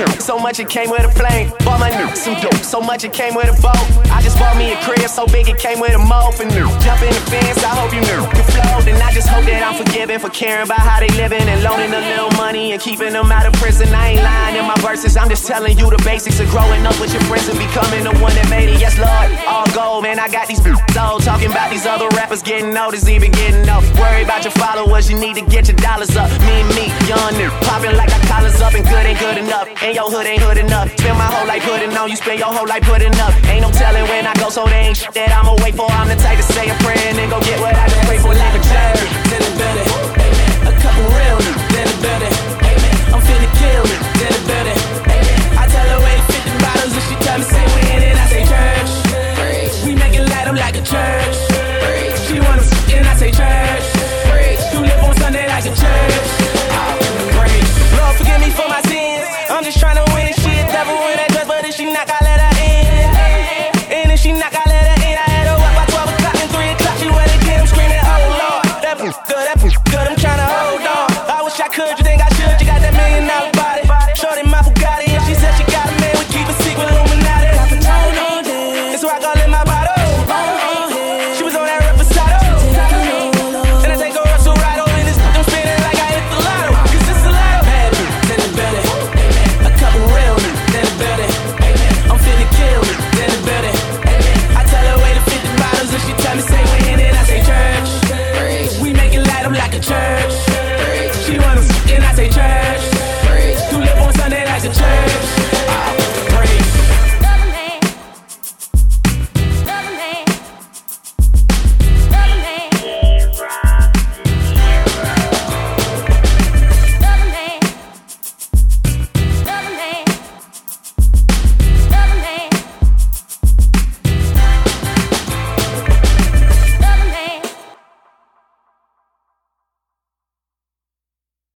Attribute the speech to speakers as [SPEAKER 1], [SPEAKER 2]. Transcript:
[SPEAKER 1] new. So much it came with a plane. Bought my new some dope. So much it came with a boat. I just bought me a crib so big it came with a moat for new. Jump in the fence, I hope you knew. You float, and I just hope that I'm forgiven for caring about how they living and loaning a little money and keeping them out of prison. I ain't lying in my verses, I'm just telling you the basics of growing up with your friends and becoming the one that made it. Yes, Lord, all gold, man. I got these old talking about these other rappers getting old is even getting up. Worry about your followers, you need to get your dollars up. Me, young nigga, popping like our collars up and good ain't good enough. And your hood ain't hood enough. Spend my whole life putting on, you spend your whole life putting up. Ain't no telling when I go, so they ain't shit that I'ma wait for. I'm the type to say a prayer and then go get what I just pray for. Like a charity, then it better. A couple real, then it better. I'm finna kill it.